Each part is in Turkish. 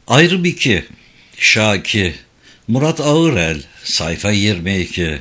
Ayrım 2. Şaki. Murat Ağırel. Sayfa 22.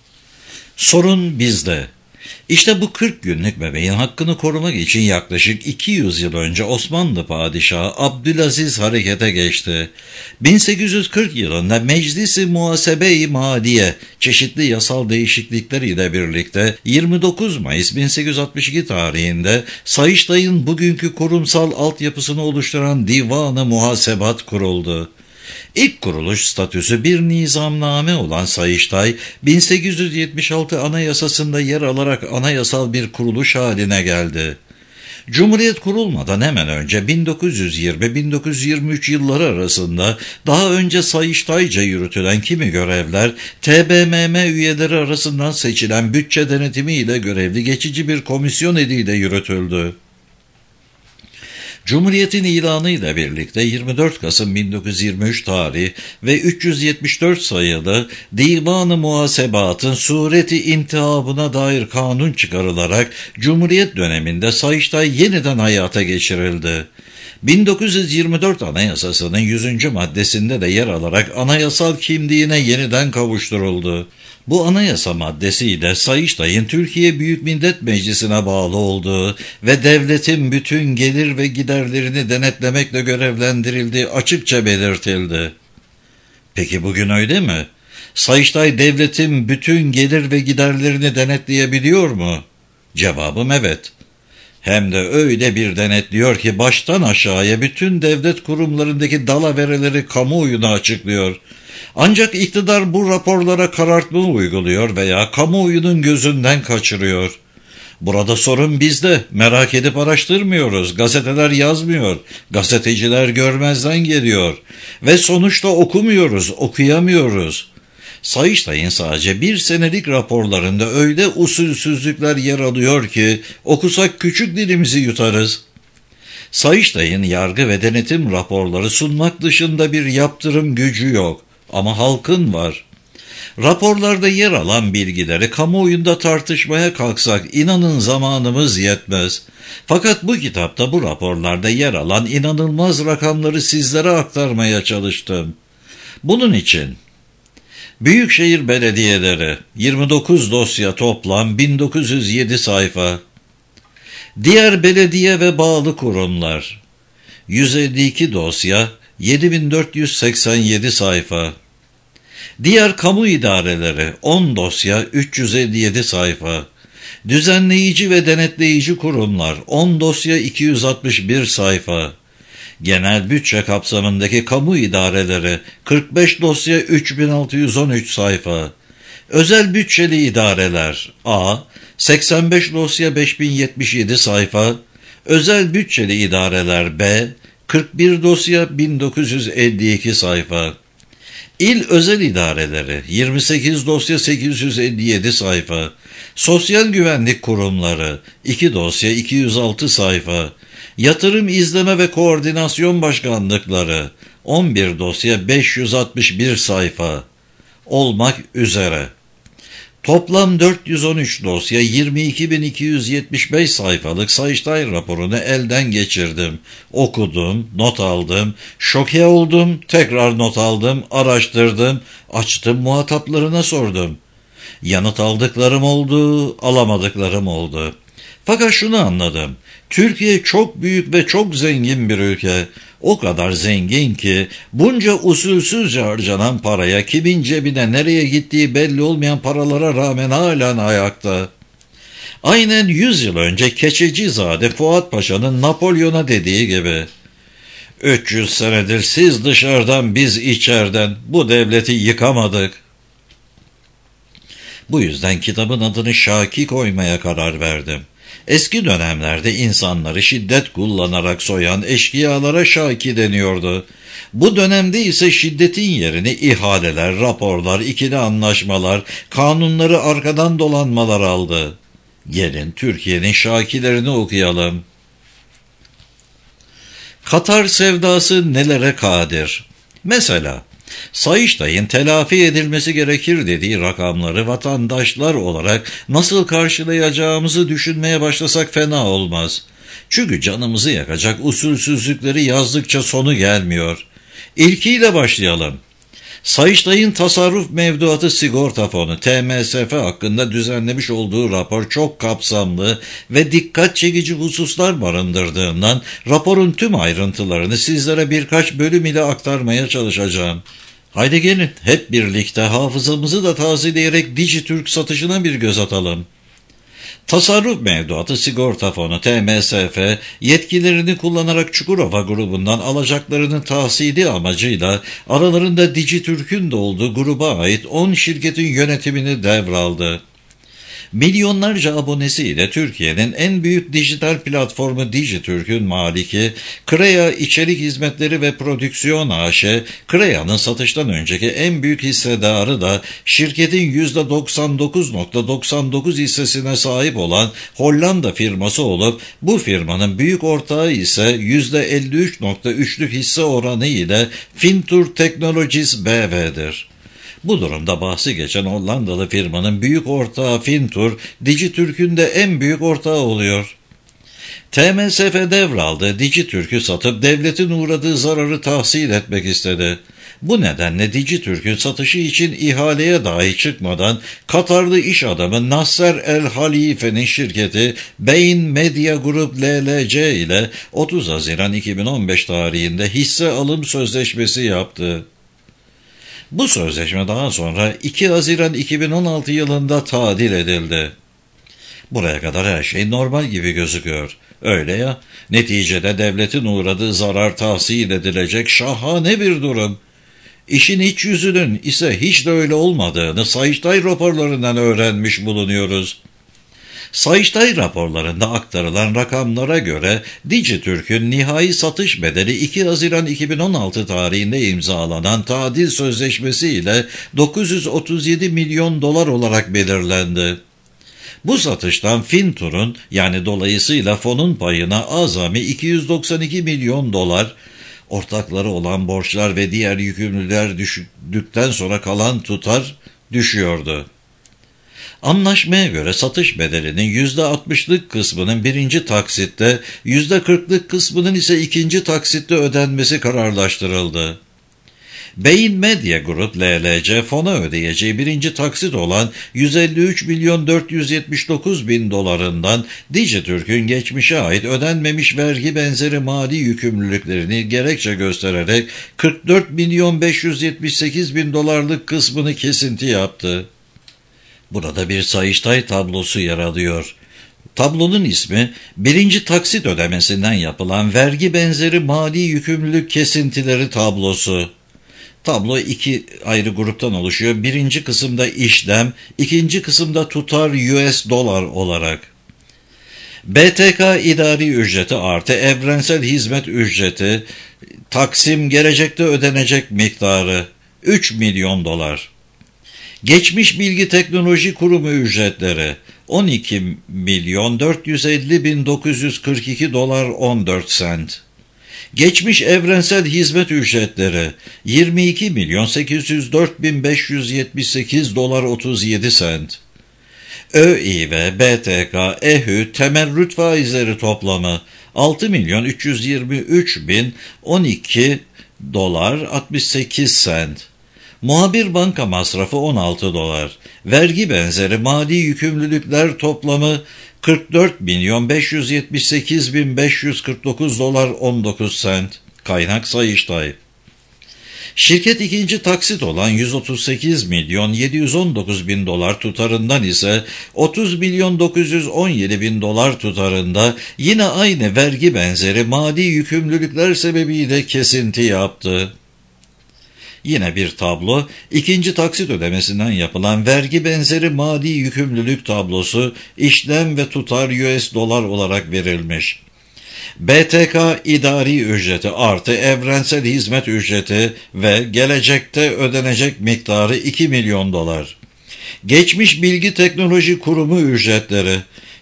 Sorun bizde. İşte bu 40 günlük bebeğin hakkını korumak için yaklaşık 200 yıl önce Osmanlı Padişahı Abdülaziz harekete geçti. 1840 yılında Meclis-i Muhasebe-i Maliye çeşitli yasal değişiklikler ile birlikte 29 Mayıs 1862 tarihinde Sayıştay'ın bugünkü kurumsal altyapısını oluşturan Divan-ı Muhasebat kuruldu. İlk kuruluş statüsü bir nizamname olan Sayıştay, 1876 Anayasası'nda yer alarak anayasal bir kuruluş haline geldi. Cumhuriyet kurulmadan hemen önce 1920-1923 yılları arasında daha önce Sayıştayca yürütülen kimi görevler, TBMM üyeleri arasından seçilen bütçe denetimi ile görevli geçici bir komisyon eliyle yürütüldü. Cumhuriyetin ilanıyla birlikte 24 Kasım 1923 tarih ve 374 sayılı Divan-ı Muhasebat'ın sureti intihabına dair kanun çıkarılarak Cumhuriyet döneminde Sayıştay yeniden hayata geçirildi. 1924 Anayasası'nın 100. maddesinde de yer alarak anayasal kimliğine yeniden kavuşturuldu. Bu anayasa maddesiyle Sayıştay'ın Türkiye Büyük Millet Meclisi'ne bağlı olduğu ve devletin bütün gelir ve giderlerini denetlemekle görevlendirildiği açıkça belirtildi. Peki bugün öyle mi? Sayıştay devletin bütün gelir ve giderlerini denetleyebiliyor mu? Cevabım evet. Hem de öyle bir denetliyor ki baştan aşağıya bütün devlet kurumlarındaki dalavereleri kamuoyuna açıklıyor. Ancak iktidar bu raporlara karartma uyguluyor veya kamuoyunun gözünden kaçırıyor. Burada sorun bizde. Merak edip araştırmıyoruz. Gazeteler yazmıyor. Gazeteciler görmezden geliyor. Ve sonuçta okumuyoruz, okuyamıyoruz. Sayıştay'ın sadece bir senelik raporlarında öyle usulsüzlükler yer alıyor ki okusak küçük dilimizi yutarız. Sayıştay'ın yargı ve denetim raporları sunmak dışında bir yaptırım gücü yok. Ama halkın var. Raporlarda yer alan bilgileri kamuoyunda tartışmaya kalksak inanın zamanımız yetmez. Fakat bu kitapta bu raporlarda yer alan inanılmaz rakamları sizlere aktarmaya çalıştım. Bunun için Büyükşehir Belediyeleri 29 dosya toplam 1907 sayfa. Diğer belediye ve bağlı kurumlar 152 dosya 7487 sayfa. Diğer kamu idareleri 10 dosya 357 sayfa. Düzenleyici ve denetleyici kurumlar 10 dosya 261 sayfa. Genel bütçe kapsamındaki kamu idareleri 45 dosya 3613 sayfa. Özel bütçeli idareler A 85 dosya 5077 sayfa. Özel bütçeli idareler B 41 dosya 1952 sayfa. İl özel idareleri 28 dosya 857 sayfa. Sosyal güvenlik kurumları 2 dosya 206 sayfa. Yatırım izleme ve koordinasyon başkanlıkları 11 dosya 561 sayfa olmak üzere. Toplam 413 dosya 22.275 sayfalık Sayıştay raporunu elden geçirdim. Okudum, not aldım, şoke oldum, tekrar not aldım, araştırdım, açtım muhataplarına sordum. Yanıt aldıklarım oldu, alamadıklarım oldu. Fakat şunu anladım. Türkiye çok büyük ve çok zengin bir ülke. O kadar zengin ki bunca usulsüzce harcanan paraya kimin cebine nereye gittiği belli olmayan paralara rağmen halen ayakta. Aynen 100 yıl önce Keçecizade Fuat Paşa'nın Napolyon'a dediği gibi 300 senedir siz dışarıdan biz içeriden bu devleti yıkamadık. Bu yüzden kitabın adını Şaki koymaya karar verdim. Eski dönemlerde insanları şiddet kullanarak soyan eşkıyalara şaki deniyordu. Bu dönemde ise şiddetin yerini ihaleler, raporlar, ikili anlaşmalar, kanunları arkadan dolanmalar aldı. Gelin Türkiye'nin şakilerini okuyalım. Katar sevdası nelere kadir? Mesela Sayıştay'ın telafi edilmesi gerekir dediği rakamları vatandaşlar olarak nasıl karşılayacağımızı düşünmeye başlasak fena olmaz. Çünkü canımızı yakacak usulsüzlükleri yazdıkça sonu gelmiyor. İlkiyle başlayalım. Sayıştay'ın tasarruf mevduatı sigorta fonu TMSF hakkında düzenlemiş olduğu rapor çok kapsamlı ve dikkat çekici hususlar barındırdığından raporun tüm ayrıntılarını sizlere birkaç bölüm ile aktarmaya çalışacağım. Haydi gelin hep birlikte hafızamızı da tazeleyerek Dijitürk satışına bir göz atalım. Tasarruf mevduatı sigorta fonu TMSF yetkilerini kullanarak Çukurova grubundan alacaklarının tahsili amacıyla aralarında Dijitürk'ün de olduğu gruba ait 10 şirketin yönetimini devraldı. Milyonlarca abonesiyle Türkiye'nin en büyük dijital platformu Dijitürk'ün maliki, Krea İçerik Hizmetleri ve Prodüksiyon AŞ, Krea'nın satıştan önceki en büyük hissedarı da şirketin %99.99 hissesine sahip olan Hollanda firması olup, bu firmanın büyük ortağı ise %53.3'lük hisse oranı ile Fintur Technologies BV'dir. Bu durumda bahsi geçen Hollandalı firmanın büyük ortağı Fintur, Dijitürk'ün de en büyük ortağı oluyor. TMSF devraldı, Dijitürk'ü satıp devletin uğradığı zararı tahsil etmek istedi. Bu nedenle Dijitürk'ün satışı için ihaleye dahi çıkmadan Katarlı iş adamı Nasser El Halife'nin şirketi Beyin Media Group LLC ile 30 Haziran 2015 tarihinde hisse alım sözleşmesi yaptı. Bu sözleşme daha sonra 2 Haziran 2016 yılında tadil edildi. Buraya kadar her şey normal gibi gözüküyor. Öyle ya, neticede devletin uğradığı zarar tahsil edilecek şahane bir durum. İşin iç yüzünün ise hiç de öyle olmadığını Sayıştay raporlarından öğrenmiş bulunuyoruz. Sayıştay raporlarında aktarılan rakamlara göre Dijitürk'ün nihai satış bedeli 2 Haziran 2016 tarihinde imzalanan tadil sözleşmesi ile 937 milyon dolar olarak belirlendi. Bu satıştan Fintur'un yani dolayısıyla fonun payına azami 292 milyon dolar, ortakları olan borçlar ve diğer yükümlülükler düştükten sonra kalan tutar düşüyordu. Anlaşmaya göre satış bedelinin %60'lık kısmının birinci taksitte, %40'lık kısmının ise ikinci taksitte ödenmesi kararlaştırıldı. Beyin Media Group LLC fona ödeyeceği birinci taksit olan 153.479.000 dolarından Dijitürk'ün geçmişe ait ödenmemiş vergi benzeri mali yükümlülüklerini gerekçe göstererek 44.578.000 dolarlık kısmını kesinti yaptı. Burada bir Sayıştay tablosu yer alıyor. Tablonun ismi, birinci taksit ödemesinden yapılan vergi benzeri mali yükümlülük kesintileri tablosu. Tablo iki ayrı gruptan oluşuyor. Birinci kısımda işlem, ikinci kısımda tutar US dolar olarak. BTK idari ücreti artı evrensel hizmet ücreti, taksim gelecekte ödenecek miktarı 3 milyon dolar. Geçmiş Bilgi Teknoloji Kurumu ücretleri 12.450.942 dolar 14 sent. Geçmiş evrensel hizmet ücretleri 22.804.578 dolar 37 sent. ÖİV, BTK, EHÜ temerrüt faizleri toplamı 6.323.012 dolar 68 sent. Muhabir banka masrafı 16 dolar. Vergi benzeri mali yükümlülükler toplamı 44.578.549 dolar 19 sent. Kaynak Sayıştay. Şirket ikinci taksit olan 138.719.000 dolar tutarından ise 30.917.000 dolar tutarında yine aynı vergi benzeri mali yükümlülükler sebebiyle kesinti yaptı. Yine bir tablo, ikinci taksit ödemesinden yapılan vergi benzeri mali yükümlülük tablosu, işlem ve tutar US dolar olarak verilmiş. BTK idari ücreti artı evrensel hizmet ücreti ve gelecekte ödenecek miktarı 2 milyon dolar. Geçmiş Bilgi Teknoloji Kurumu ücretleri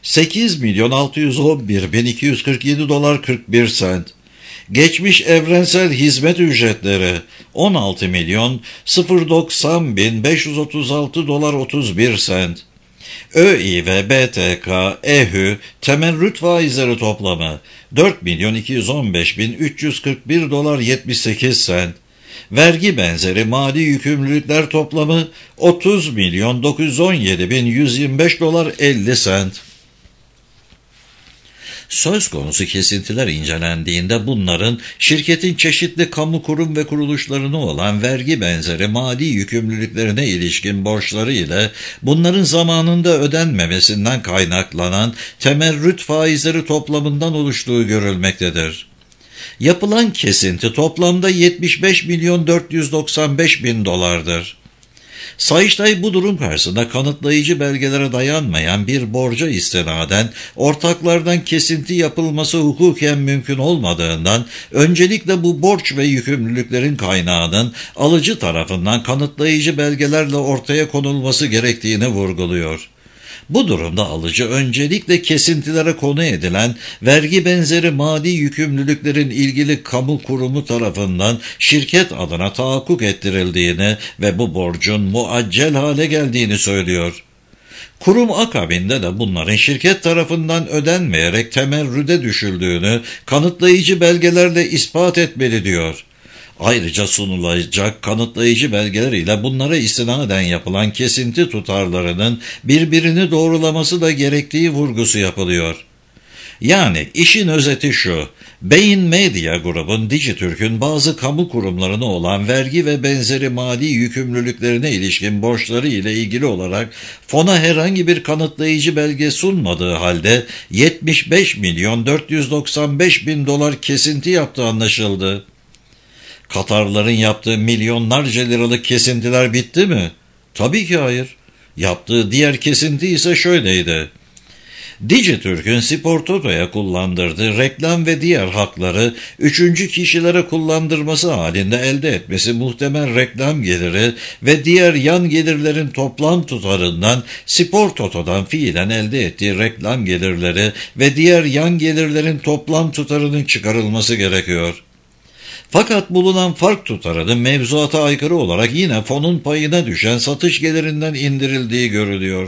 8.611.247 dolar 41 sent. Geçmiş evrensel hizmet ücretleri 16.090.536 dolar 31 sent. ÖİV, BTK, EHÜ temerrüt faizleri toplamı 4.215.341 dolar 78 sent. vergi benzeri mali yükümlülükler toplamı 30.917.125 dolar 50 sent. Söz konusu kesintiler incelendiğinde bunların şirketin çeşitli kamu kurum ve kuruluşlarına olan vergi benzeri mali yükümlülüklerine ilişkin borçları ile bunların zamanında ödenmemesinden kaynaklanan temerrüt faizleri toplamından oluştuğu görülmektedir. Yapılan kesinti toplamda 75.495.000 dolardır. Sayıştay bu durum karşısında kanıtlayıcı belgelere dayanmayan bir borca istinaden ortaklardan kesinti yapılması hukuken mümkün olmadığından öncelikle bu borç ve yükümlülüklerin kaynağının alıcı tarafından kanıtlayıcı belgelerle ortaya konulması gerektiğini vurguluyor. Bu durumda alıcı öncelikle kesintilere konu edilen vergi benzeri mali yükümlülüklerin ilgili kamu kurumu tarafından şirket adına tahakkuk ettirildiğini ve bu borcun muaccel hale geldiğini söylüyor. Kurum akabinde de bunların şirket tarafından ödenmeyerek temerrüde düşüldüğünü kanıtlayıcı belgelerle ispat etmeli diyor. Ayrıca sunulacak kanıtlayıcı belgeler ile bunlara istinaden yapılan kesinti tutarlarının birbirini doğrulaması da gerektiği vurgusu yapılıyor. Yani işin özeti şu, Beyin Medya Grubun Dijitürk'ün bazı kamu kurumlarına olan vergi ve benzeri mali yükümlülüklerine ilişkin borçları ile ilgili olarak fona herhangi bir kanıtlayıcı belge sunmadığı halde 75.495.000 dolar kesinti yaptığı anlaşıldı. Katarların yaptığı milyonlarca liralık kesintiler bitti mi? Tabii ki hayır. Yaptığı diğer kesinti ise şöyleydi. Dijitürk'ün Spor Toto'ya kullandırdığı reklam ve diğer hakları üçüncü kişilere kullandırması halinde elde etmesi muhtemel reklam geliri ve diğer yan gelirlerin toplam tutarından Spor Toto'dan fiilen elde ettiği reklam gelirleri ve diğer yan gelirlerin toplam tutarının çıkarılması gerekiyor. Fakat bulunan fark tutarının mevzuata aykırı olarak yine fonun payına düşen satış gelirinden indirildiği görülüyor.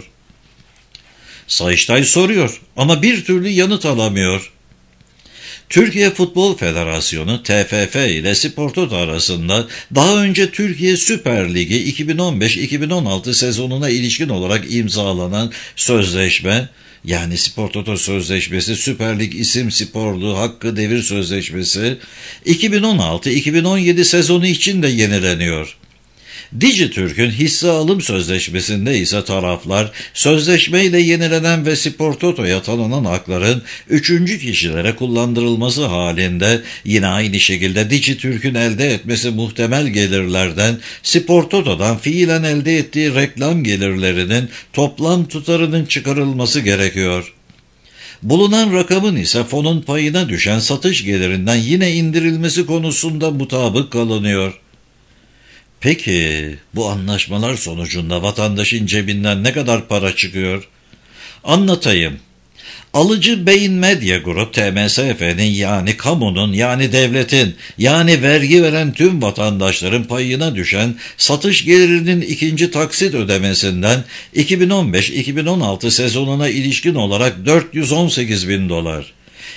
Sayıştay soruyor ama bir türlü yanıt alamıyor. Türkiye Futbol Federasyonu TFF ile Spor Toto arasında daha önce Türkiye Süper Ligi 2015-2016 sezonuna ilişkin olarak imzalanan sözleşme, yani Spor Toto Sözleşmesi, Süper Lig İsim Sporlu Hakkı Devir Sözleşmesi 2016-2017 sezonu için de yenileniyor. Dijitürk'ün hisse alım sözleşmesinde ise taraflar sözleşmeyle yenilenen ve Spor Toto'ya tanınan hakların üçüncü kişilere kullandırılması halinde yine aynı şekilde Dijitürk'ün elde etmesi muhtemel gelirlerden Spor Toto'dan fiilen elde ettiği reklam gelirlerinin toplam tutarının çıkarılması gerekiyor. Bulunan rakamın ise fonun payına düşen satış gelirinden yine indirilmesi konusunda mutabık kalınıyor. Peki bu anlaşmalar sonucunda vatandaşın cebinden ne kadar para çıkıyor? Anlatayım. Alıcı Beyin Medya Grup TMSF'nin, yani kamunun, yani devletin, yani vergi veren tüm vatandaşların payına düşen satış gelirinin ikinci taksit ödemesinden 2015-2016 sezonuna ilişkin olarak 418.000 dolar.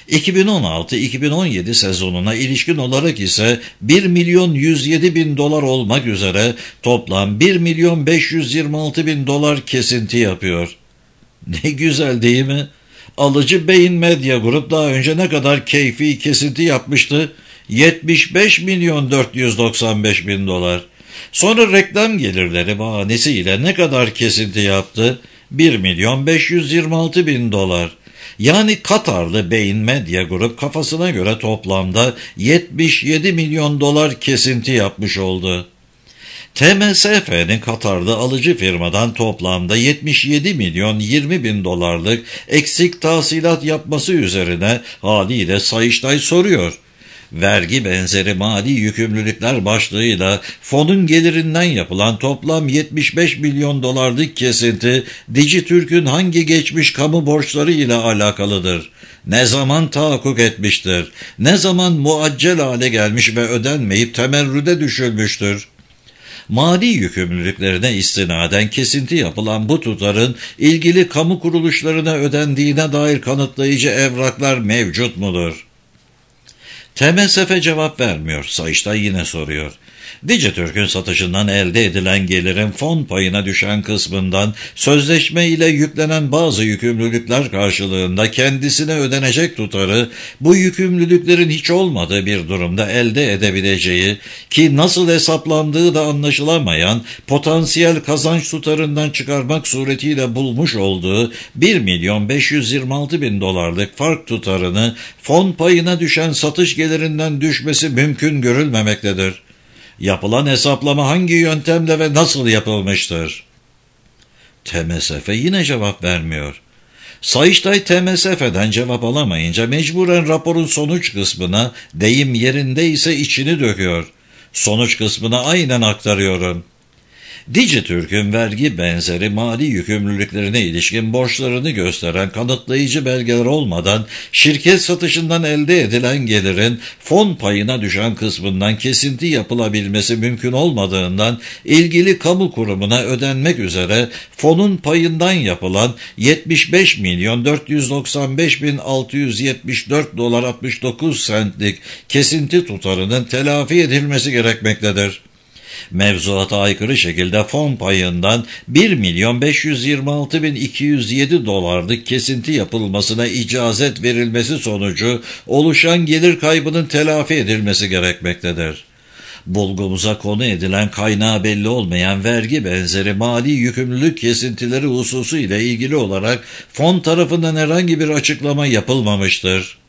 2016-2017 sezonuna ilişkin olarak ise 1.107.000 dolar olmak üzere toplam 1.526.000 dolar kesinti yapıyor. Ne güzel değil mi? Alıcı Beyin Medya Grup daha önce ne kadar keyfi kesinti yapmıştı? 75.495.000 dolar. Sonra reklam gelirleri bahanesiyle ne kadar kesinti yaptı? 1.526.000 dolar. Yani Katarlı Beyin Medya Grup kafasına göre toplamda 77 milyon dolar kesinti yapmış oldu. TMSF'nin Katarlı alıcı firmadan toplamda 77 milyon 20 bin dolarlık eksik tahsilat yapması üzerine haliyle Sayıştay soruyor. Vergi benzeri mali yükümlülükler başlığıyla fonun gelirinden yapılan toplam 75 milyon dolarlık kesinti Dijitürk'ün hangi geçmiş kamu borçları ile alakalıdır? Ne zaman tahakkuk etmiştir? Ne zaman muaccel hale gelmiş ve ödenmeyip temerrüde düşülmüştür? Mali yükümlülüklerine istinaden kesinti yapılan bu tutarın ilgili kamu kuruluşlarına ödendiğine dair kanıtlayıcı evraklar mevcut mudur? TMSF cevap vermiyor. Sayıştay yine soruyor. Dijitürk'ün satışından elde edilen gelirin fon payına düşen kısmından sözleşme ile yüklenen bazı yükümlülükler karşılığında kendisine ödenecek tutarı bu yükümlülüklerin hiç olmadığı bir durumda elde edebileceği ki nasıl hesaplandığı da anlaşılamayan potansiyel kazanç tutarından çıkarmak suretiyle bulmuş olduğu 1.526.000 dolarlık fark tutarını fon payına düşen satış gelirinden düşmesi mümkün görülmemektedir. Yapılan hesaplama hangi yöntemle ve nasıl yapılmıştır? TMSF yine cevap vermiyor. Sayıştay TMSF'den cevap alamayınca mecburen raporun sonuç kısmına, deyim yerindeyse içini döküyor. Sonuç kısmına aynen aktarıyorum. Dijitürk'ün vergi benzeri mali yükümlülüklerine ilişkin borçlarını gösteren kanıtlayıcı belgeler olmadan şirket satışından elde edilen gelirin fon payına düşen kısmından kesinti yapılabilmesi mümkün olmadığından ilgili kamu kurumuna ödenmek üzere fonun payından yapılan 75.495.674 dolar 69 centlik kesinti tutarının telafi edilmesi gerekmektedir. Mevzuata aykırı şekilde fon payından 1.526.207 dolarlık kesinti yapılmasına icazet verilmesi sonucu oluşan gelir kaybının telafi edilmesi gerekmektedir. Bulgumuza konu edilen kaynağı belli olmayan vergi benzeri mali yükümlülük kesintileri hususu ile ilgili olarak fon tarafından herhangi bir açıklama yapılmamıştır.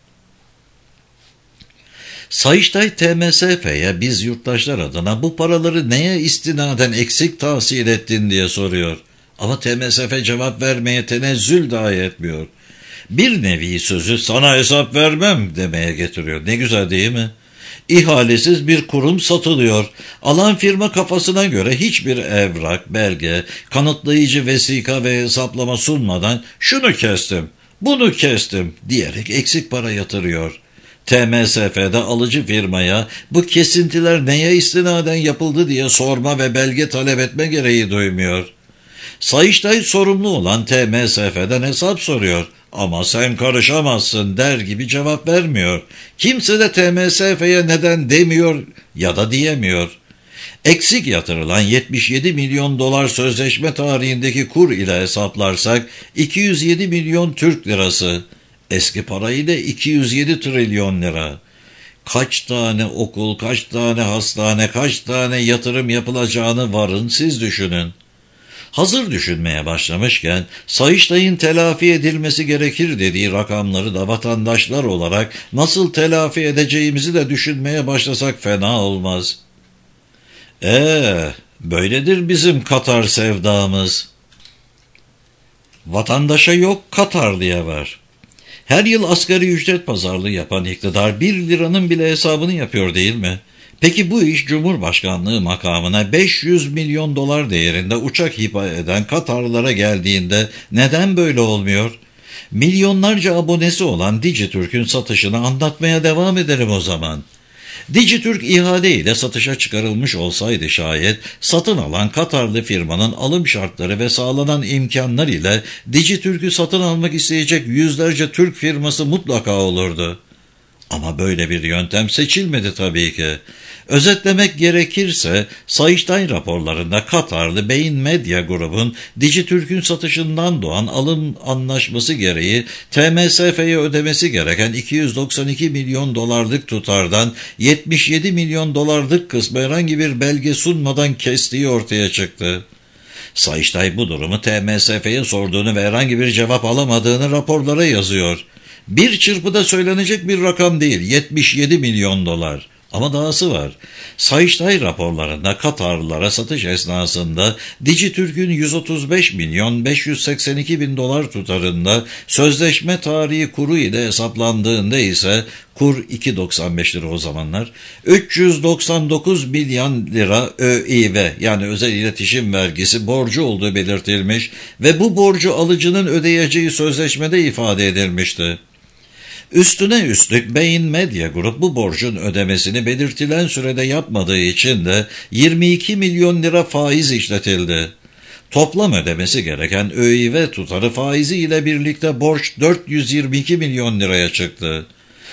Sayıştay TMSF'ye biz yurttaşlar adına bu paraları neye istinaden eksik tahsil ettin diye soruyor. Ama TMSF cevap vermeye tenezzül dahi etmiyor. Bir nevi sözü sana hesap vermem demeye getiriyor. Ne güzel değil mi? İhalesiz bir kurum satılıyor. Alan firma kafasına göre hiçbir evrak, belge, kanıtlayıcı vesika ve hesaplama sunmadan şunu kestim, bunu kestim diyerek eksik para yatırıyor. TMSF'de alıcı firmaya bu kesintiler neye istinaden yapıldı diye sorma ve belge talep etme gereği duymuyor. Sayıştay sorumlu olan TMSF'den hesap soruyor ama sen karışamazsın der gibi cevap vermiyor. Kimse de TMSF'ye neden demiyor ya da diyemiyor. Eksik yatırılan 77 milyon dolar sözleşme tarihindeki kur ile hesaplarsak 207 milyon Türk lirası. Eski parayla 207 trilyon lira. Kaç tane okul, kaç tane hastane, kaç tane yatırım yapılacağını varın siz düşünün. Hazır düşünmeye başlamışken Sayıştay'ın telafi edilmesi gerekir dediği rakamları da vatandaşlar olarak nasıl telafi edeceğimizi de düşünmeye başlasak fena olmaz. Böyledir bizim Katar sevdamız. Vatandaşa yok, Katarlıya var. Her yıl asgari ücret pazarlığı yapan iktidar 1 liranın bile hesabını yapıyor değil mi? Peki bu iş Cumhurbaşkanlığı makamına 500 milyon dolar değerinde uçak hibe eden Katarlılara geldiğinde neden böyle olmuyor? Milyonlarca abonesi olan Dijitürk'ün satışını anlatmaya devam edelim o zaman. Dijitürk ihale ile satışa çıkarılmış olsaydı şayet satın alan Katarlı firmanın alım şartları ve sağlanan imkanlar ile Dijitürk'ü satın almak isteyecek yüzlerce Türk firması mutlaka olurdu. Ama böyle bir yöntem seçilmedi tabii ki. Özetlemek gerekirse Sayıştay raporlarında Katarlı Beyin Medya Grubun Dijitürk'ün satışından doğan alım anlaşması gereği TMSF'ye ödemesi gereken 292 milyon dolarlık tutardan 77 milyon dolarlık kısmı herhangi bir belge sunmadan kestiği ortaya çıktı. Sayıştay bu durumu TMSF'ye sorduğunu ve herhangi bir cevap alamadığını raporlara yazıyor. Bir çırpıda söylenecek bir rakam değil, 77 milyon dolar. Ama dahası var. Sayıştay raporlarında Katarlılara satış esnasında Dijitürk'ün 135 milyon 582 bin dolar tutarında sözleşme tarihi kuru ile hesaplandığında ise kur 2.95 lira o zamanlar 399 milyon lira ÖİV yani özel iletişim vergisi borcu olduğu belirtilmiş ve bu borcu alıcının ödeyeceği sözleşmede ifade edilmişti. Üstüne üstlük Beyin Medya Grup bu borcun ödemesini belirtilen sürede yapmadığı için de 22 milyon lira faiz işletildi. Toplam ödemesi gereken ÖİV tutarı faizi ile birlikte borç 422 milyon liraya çıktı.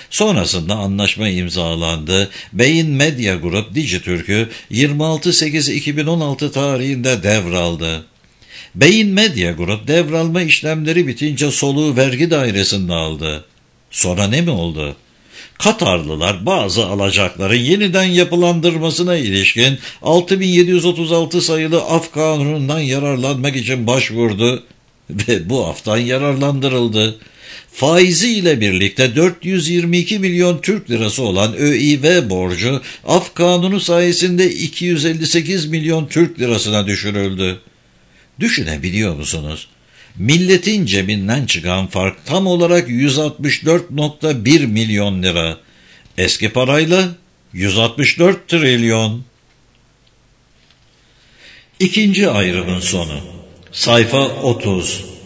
Sonrasında anlaşma imzalandı. Beyin Medya Grup Dijitürk'ü 26.08.2016 tarihinde devraldı. Beyin Medya Grup devralma işlemleri bitince soluğu vergi dairesinde aldı. Sonra ne mi oldu? Katarlılar bazı alacakların yeniden yapılandırmasına ilişkin 6736 sayılı af kanunundan yararlanmak için başvurdu ve bu aftan yararlandırıldı. Faiziyle birlikte 422 milyon Türk lirası olan ÖİV borcu af kanunu sayesinde 258 milyon Türk lirasına düşürüldü. Düşünebiliyor musunuz? Milletin cebinden çıkan fark tam olarak 164,1 milyon lira. Eski parayla 164 trilyon. İkinci ayrımın sonu. Sayfa 30.